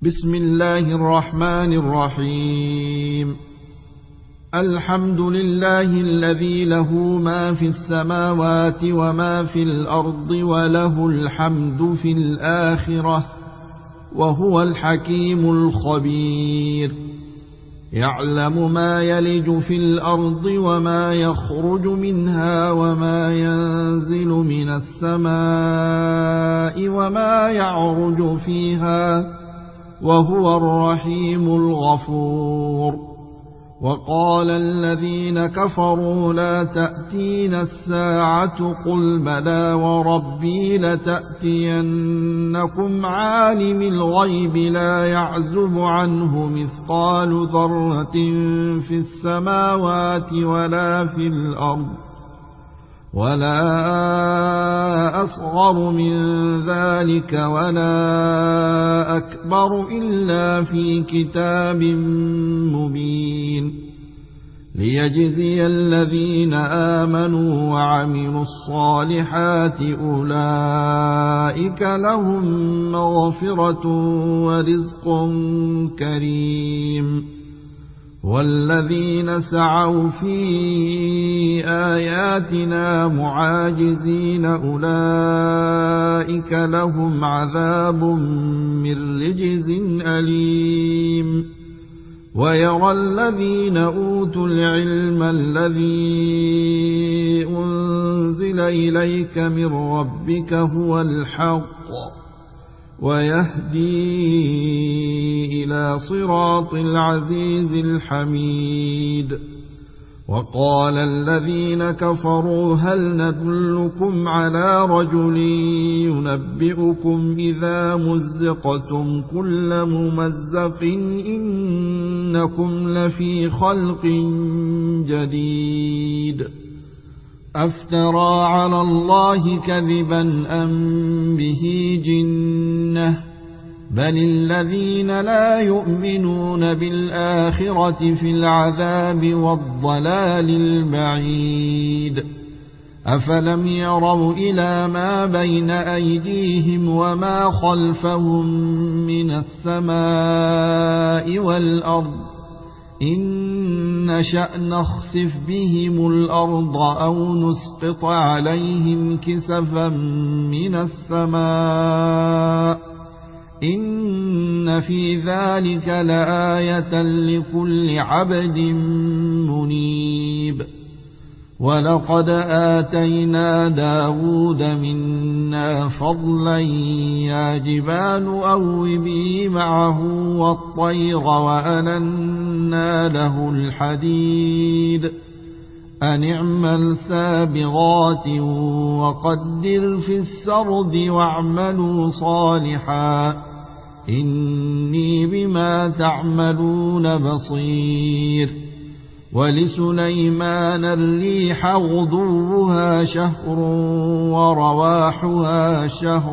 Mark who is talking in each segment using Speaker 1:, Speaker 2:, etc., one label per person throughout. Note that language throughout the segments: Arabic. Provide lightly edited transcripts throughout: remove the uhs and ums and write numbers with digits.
Speaker 1: بسم الله الرحمن الرحيم. الحمد لله الذي له ما في السماوات وما في الأرض وله الحمد في الآخرة وهو الحكيم الخبير. يعلم ما يلج في الأرض وما يخرج منها وما ينزل من السماء وما يعرج فيها وهو الرحيم الغفور. وقال الذين كفروا لا تأتينا الساعة قل بلى وربي لتأتينكم عالم الغيب لا يعزب عنه مثقال ذرة في السماوات ولا في الأرض ولا أصغر من ذلك ولا أكبر إلا في كتاب مبين. ليجزي الذين آمنوا وعملوا الصالحات أولئك لهم مغفرة ورزق كريم. والذين سعوا في آياتنا معاجزين أولئك لهم عذاب من رجز أليم. ويرى الذين أوتوا العلم الذي أنزل إليك من ربك هو الحق ويهدي إلى صراط العزيز الحميد. وقال الذين كفروا هل ندلكم على رجل ينبئكم إذا مزقتم كل ممزق إنكم لفي خلق جديد. أفترى على الله كذبا أم به جنة بل الذين لا يؤمنون بالآخرة في العذاب والضلال البعيد. أفلم يروا إلى ما بين أيديهم وما خلفهم من السماء والأرض إن نشأ نخسف بهم الأرض أو نسقط عليهم كسفا من السماء إن في ذلك لآية لكل عبد منيب. ولقد آتينا داود منا فضلا يا جبال أوبي معه والطير وألنا له الحديد أن اعمل سابغات وقدر في السرد واعملوا صالحا إني بما تعملون بصير. ولسليمان الريح غدوها شهر ورواحها شهر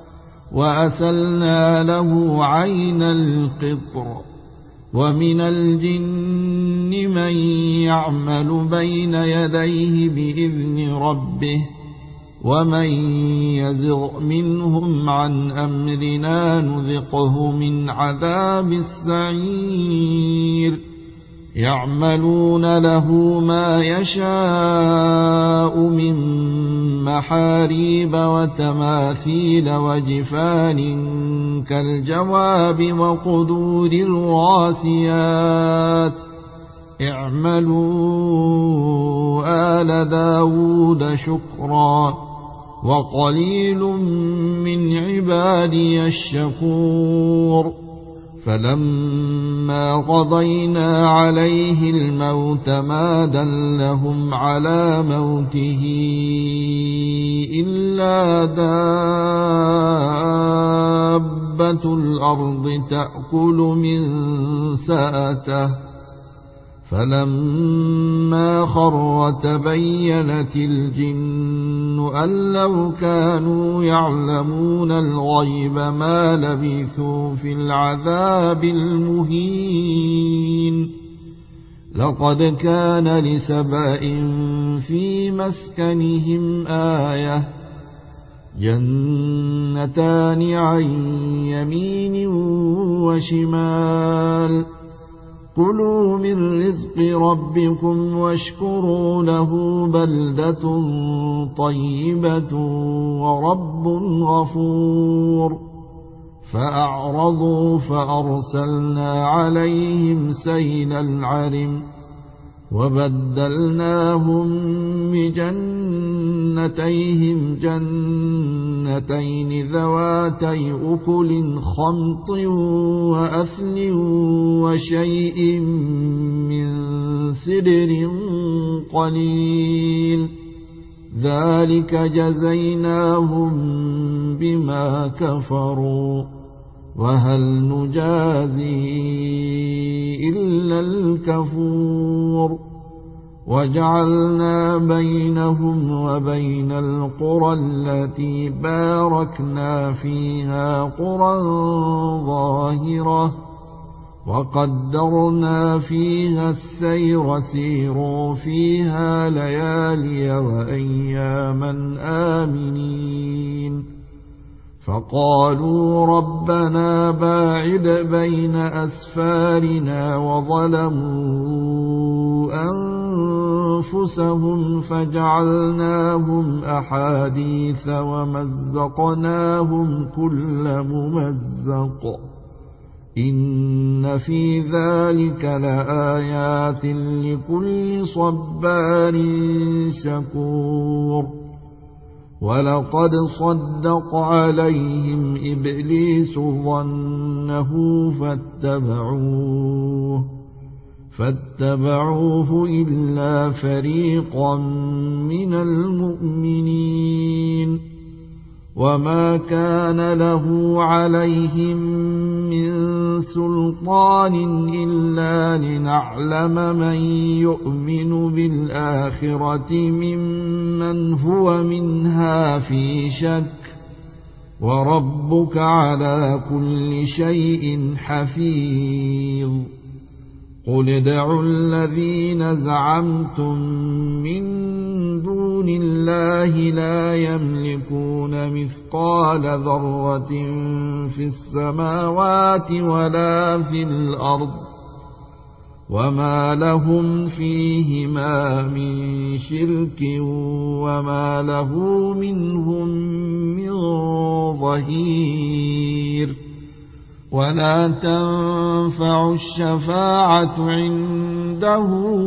Speaker 1: وأسلنا له عين القطر. ومن الجن من يعمل بين يديه بإذن ربه ومن يزغ منهم عن أمرنا نذقه من عذاب السعير. يعملون له ما يشاء من محاريب وتماثيل وجفان كالجواب وقدور الراسيات اعملوا آل داود شكرا وقليل من عبادي الشكور. فلما قضينا عليه الموت ما دلهم على موته إلا دابة الأرض تأكل من سأته فلما خر تبينت الجن أن لو كانوا يعلمون الغيب ما لبثوا في العذاب المهين. لقد كان لسبأ في مسكنهم آية جنتان عن يمين وشمال كلوا من رزق ربكم واشكروا له بلدة طيبة ورب غفور فأعرضوا فأرسلنا عليهم سيل العرم وبدلناهم بجنتيهم جنتين ذواتي أكل خمط وأثل وشيء من سدر قليل ذلك جزيناهم بما كفروا وهل نجازي إلا الكفور وجعلنا بينهم وبين القرى التي باركنا فيها قرى ظاهرة وقدرنا فيها السير سيروا فيها ليالي وأياما آمنين فقالوا ربنا باعد بين أسفارنا وظلموا أنفسهم فجعلناهم أحاديث ومزقناهم كل ممزق إن في ذلك لآيات لكل صبار شكور ولقد صدق عليهم إبليس ظنه فاتبعوه إلا فريقا من المؤمنين وما كان له عليهم من سلطان إلا لنعلم من يؤمن بالآخرة ممن هو منها في شك وربك على كل شيء حفيظ قل ادعوا الذين زعمتم من دون الله لا يملكون مثقال ذرة في السماوات ولا في الأرض وما لهم فيهما من شرك وما له منهم من ظهير ولا تنفع الشفاعة عنده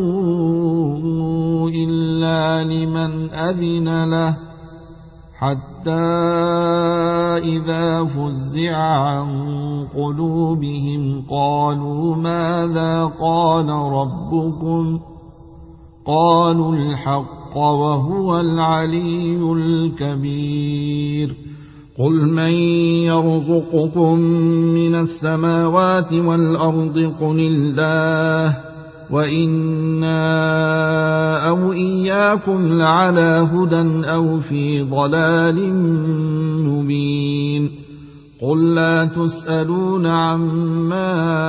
Speaker 1: إلا لمن أذن له حتى إذا فزع عن قلوبهم قالوا ماذا قال ربكم قالوا الحق وهو العلي الكبير قل من يرزقكم من السماوات والأرض قل الله وإنا أو إياكم لعلى هدى أو في ضلال مبين قل لا تسألون عما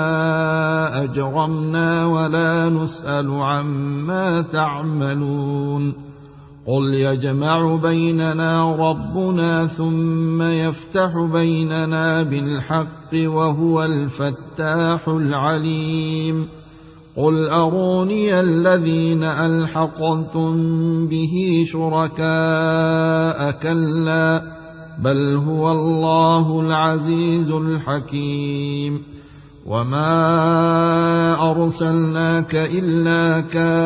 Speaker 1: أجرمنا ولا نسأل عما تعملون قل يجمع بيننا ربنا ثم يفتح بيننا بالحق وهو الفتاح العليم قل أروني الذين ألحقتم به شركاء كلا بل هو الله العزيز الحكيم وما أرسلناك إلا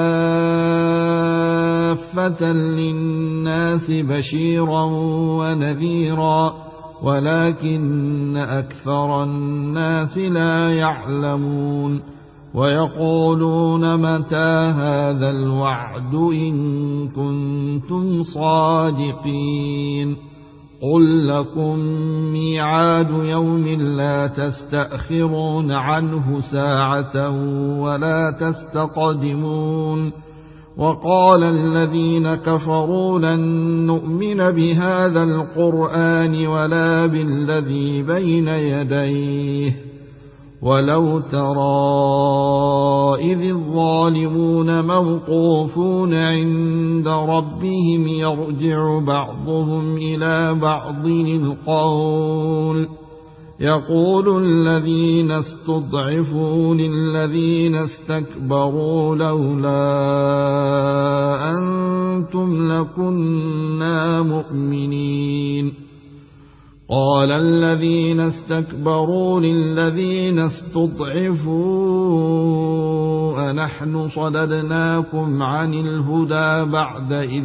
Speaker 1: كافة للناس بشيرا ونذيرا ولكن أكثر الناس لا يعلمون ويقولون متى هذا الوعد إن كنتم صادقين قل لكم ميعاد يوم لا تستأخرون عنه ساعة ولا تستقدمون وقال الذين كفروا لن نؤمن بهذا القرآن ولا بالذي بين يديه ولو ترى إذ الظالمون موقوفون عند ربهم يرجع بعضهم إلى بعض يقول الذين استضعفوا للذين استكبروا لولا أنتم لكنا مؤمنين قال الذين استكبروا للذين استضعفوا أنحن صددناكم عن الهدى بعد إذ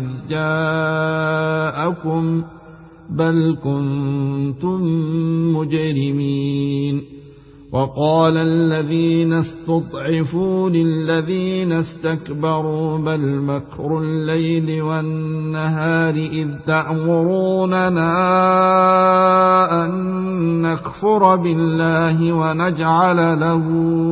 Speaker 1: جاءكم بل كنتم مجرمين وقال الذين استضعفوا للذين استكبروا بل مكر الليل والنهار إذ تأمروننا أن نكفر بالله ونجعل له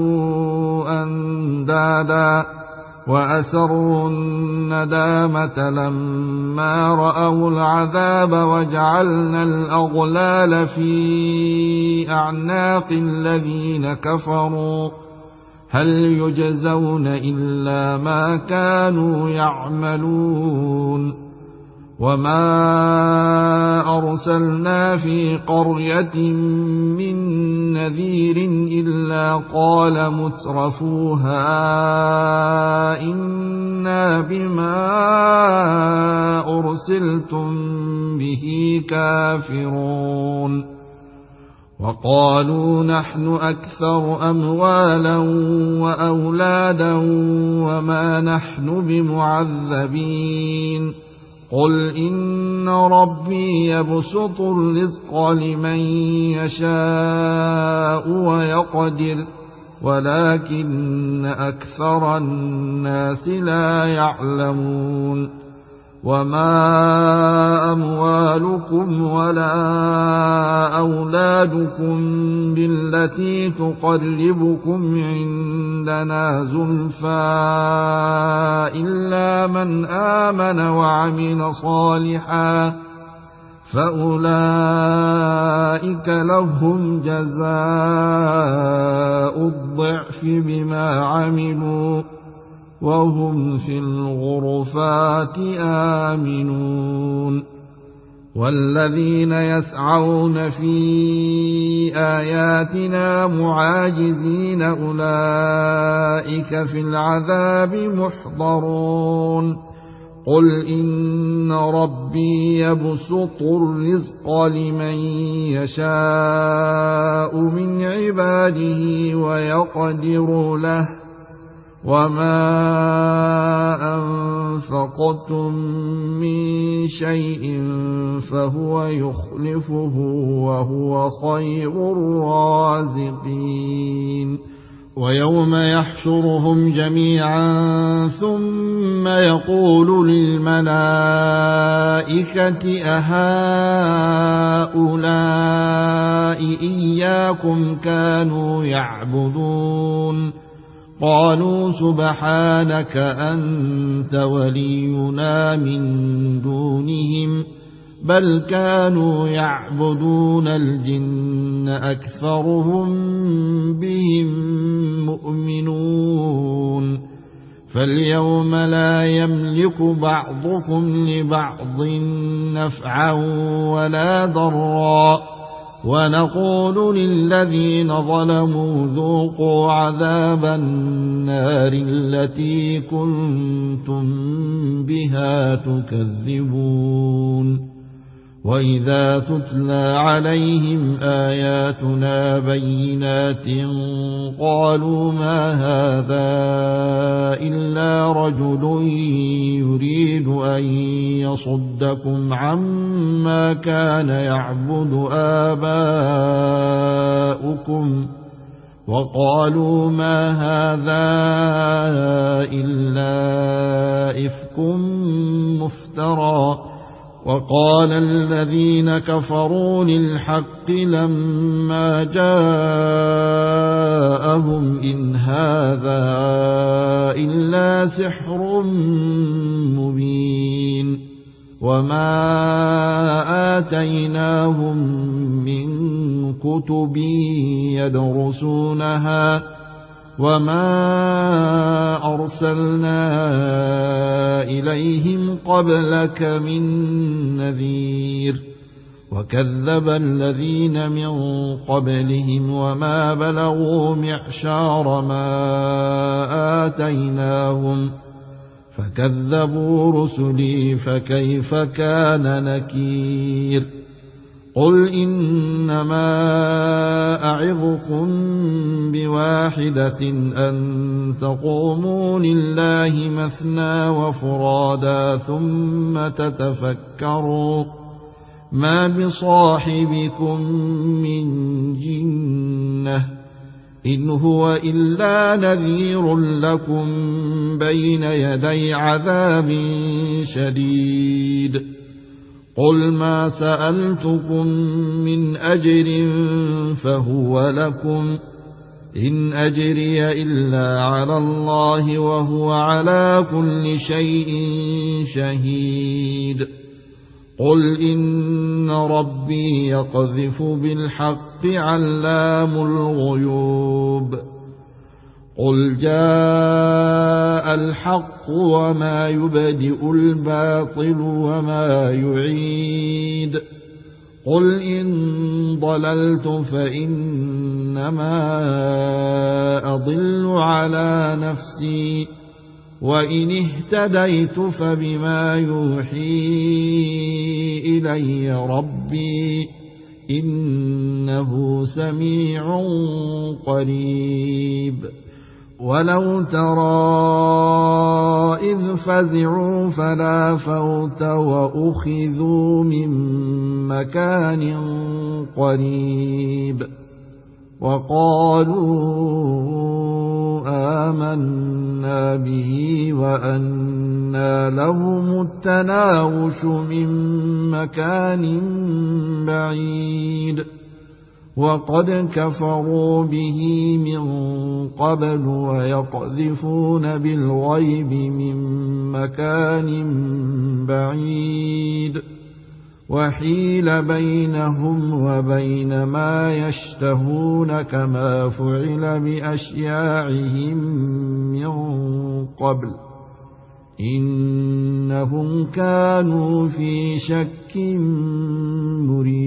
Speaker 1: أندادا وأسروا الندامة لما رأوا العذاب وجعلنا الأغلال في أعناق الذين كفروا هل يجزون إلا ما كانوا يعملون وما أرسلنا في قرية من نذير إلا قال مترفوها إنا بما أرسلتم به كافرون وقالوا نحن أكثر أموالا وأولادا وما نحن بمعذبين قل إن ربي يبسط الرزق لمن يشاء ويقدر ولكن أكثر الناس لا يعلمون وما أموالكم ولا أولادكم بالتي تقربكم عندنا زلفى إلا من آمن وعمل صالحا فأولئك لهم جزاء الضعف بما عملوا وهم في الغرفات آمنون والذين يسعون في آياتنا معاجزين أولئك في العذاب محضرون قل إن ربي يبسط الرزق لمن يشاء من عباده ويقدر له وما أنفقتم من شيء فهو يخلفه وهو خير الرازقين ويوم يحشرهم جميعا ثم يقول للملائكة أهؤلاء إياكم كانوا يعبدون قالوا سبحانك أنت ولينا من دونهم بل كانوا يعبدون الجن أكثرهم بهم مؤمنون فاليوم لا يملك بعضكم لبعض نفعا ولا ضرا ونقول للذين ظلموا ذوقوا عذاب النار التي كنتم بها تكذبون وإذا تتلى عليهم آياتنا بينات قالوا ما هذا إلا رجل يريد أن يصدكم عما كان يعبد آباؤكم وقالوا ما هذا إلا إفك مفترى وقال الذين كفروا للحق لما جاءهم إن هذا إلا سحر مبين وما آتيناهم من كتب يدرسونها وما أرسلنا إليهم قبلك من نذير وكذب الذين من قبلهم وما بلغوا معشار ما آتيناهم فكذبوا رسلي فكيف كان نكير قل إنما أعظكم بواحدة أن تقوموا لله مثنى وفرادا ثم تتفكروا ما بصاحبكم من جنة إن هو إلا نذير لكم بين يدي عذاب شديد قل ما سألتكم من أجر فهو لكم إن أجري إلا على الله وهو على كل شيء شهيد قل إن ربي يقذف بالحق علام الغيوب قل جاء الحق وما يبدئ الباطل وما يعيد قل إن ضللت فإنما أضل على نفسي وإن اهتديت فبما يوحي إلي ربي إنه سميع قريب ولو ترى إذ فزعوا فلا فوت وأخذوا من مكان قريب وقالوا آمنا به وأنى لهم التناوش من مكان بعيد وقد كفروا به من قبل ويقذفون بالغيب من مكان بعيد وحيل بينهم وبين ما يشتهون كما فعل بأشياعهم من قبل إنهم كانوا في شك مريب